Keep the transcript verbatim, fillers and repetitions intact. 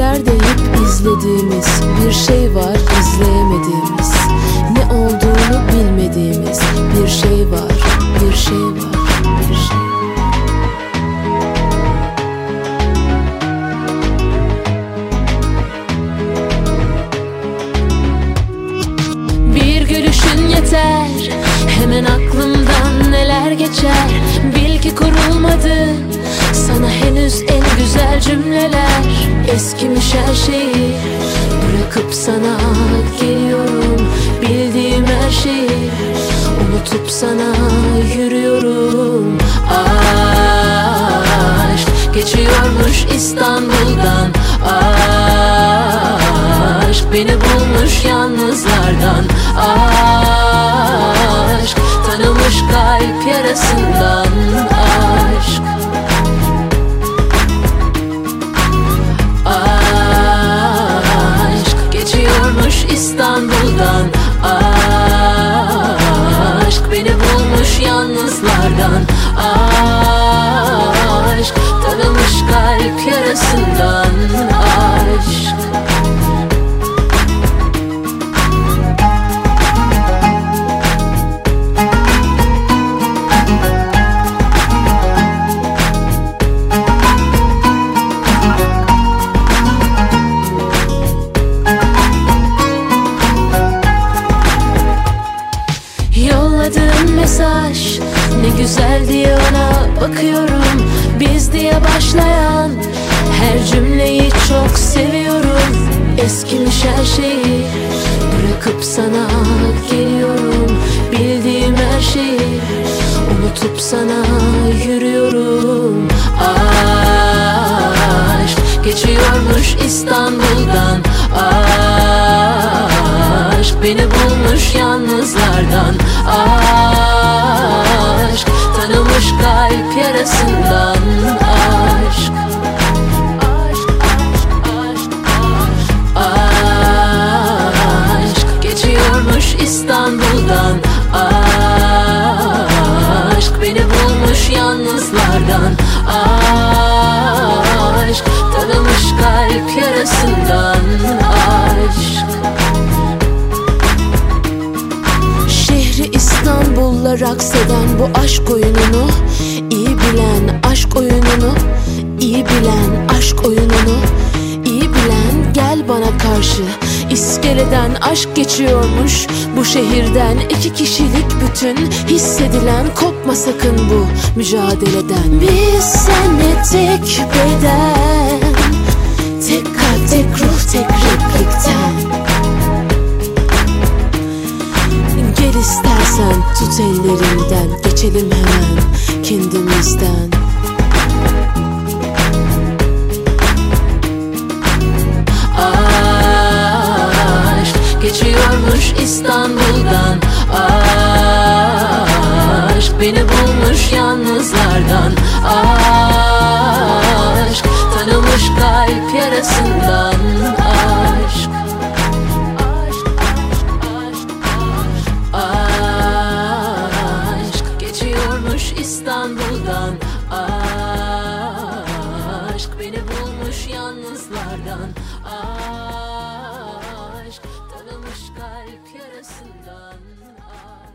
biter deyip izlediğimiz bir şey var, izleyemediğimiz, ne olduğunu bilmediğimiz bir şey var, bir şey var, bir şey var. Bir gülüşün yeter, hemen aklımdan neler geçer. Bil ki kurulmadı sana henüz en güzel cümleler. Eskimiş her şeyi bırakıp sana geliyorum. Bildiğim her şeyi unutup sana yürüyorum. Aşk geçiyormuş İstanbul'dan. Aşk beni bulmuş yalnızlardan. Aşk tanımış kalp yarasından. Aşk Aşk geçiyormuş İstanbul'dan. Aşk beni bulmuş yalnızlardan. Aşk tanımış kalp yarasından. Aşk Yolladığın mesaj ne güzel diye ona bakıyorum. Biz diye başlayan her cümleyi çok seviyorum. Eskimiş her şeyi bırakıp sana geliyorum. Bildiğim her şeyi unutup sana yürüyorum. Aşk geçiyormuş İstanbul'dan. Aşk beni bulmuş yalnızlardan. Aşk tanımış kalp yarasından. Aşk Aşk geçiyormuş İstanbul'dan. Aşk beni bulmuş yalnızlardan. Aşk tanımış kalp yarasından. Aşk İstanbul'la rakseden bu aşk oyununu iyi bilen, aşk oyununu iyi bilen, aşk oyununu iyi bilen, gel bana karşı. İskeleden aşk geçiyormuş bu şehirden. İki kişilik bütün hissedilen, kopma sakın bu mücadeleden. Biz senle tek beden, tek kalp, tek ruh, tek replikten. Gel istersen tut ellerimden, geçelim hemen kendimizden. Aşk geçiyormuş İstanbul'dan. Aşk beni bulmuş yalnızlardan. Aşk tanımış kalp yarasından. Aşk İstanbul'dan. Aşk beni bulmuş yalnızlardan. Aşk tanımış kalp yarasından. Aşk